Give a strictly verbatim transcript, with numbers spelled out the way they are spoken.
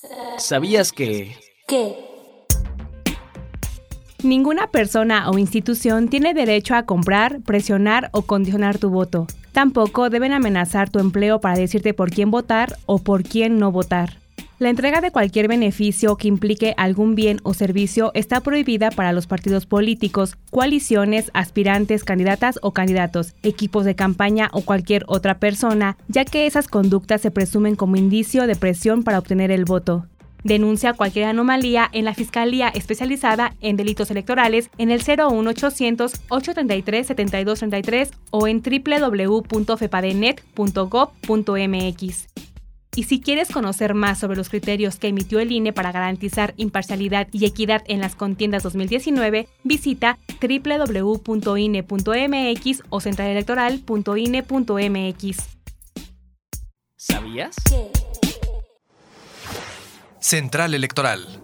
¿Sabías que...? ¿Qué? Ninguna persona o institución tiene derecho a comprar, presionar o condicionar tu voto. Tampoco deben amenazar tu empleo para decirte por quién votar o por quién no votar. La entrega de cualquier beneficio que implique algún bien o servicio está prohibida para los partidos políticos, coaliciones, aspirantes, candidatas o candidatos, equipos de campaña o cualquier otra persona, ya que esas conductas se presumen como indicio de presión para obtener el voto. Denuncia cualquier anomalía en la Fiscalía Especializada en Delitos Electorales en el cero uno ochocientos, ochocientos treinta y tres, setenta y dos treinta y tres o en doble u doble u doble u punto fepadenet punto gob punto eme equis. Y si quieres conocer más sobre los criterios que emitió el I N E para garantizar imparcialidad y equidad en las contiendas dos mil diecinueve, visita doble u doble u doble u punto i ene punto eme equis o central electoral punto i ene punto eme equis. ¿Sabías? ¿Qué? Central Electoral.